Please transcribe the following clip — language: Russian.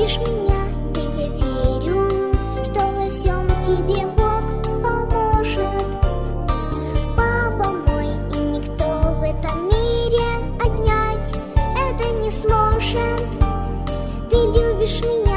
любишь меня, и я верю, что во всем тебе Бог поможет. Папа мой, и никто в этом мире отнять это не сможет. Ты любишь меня.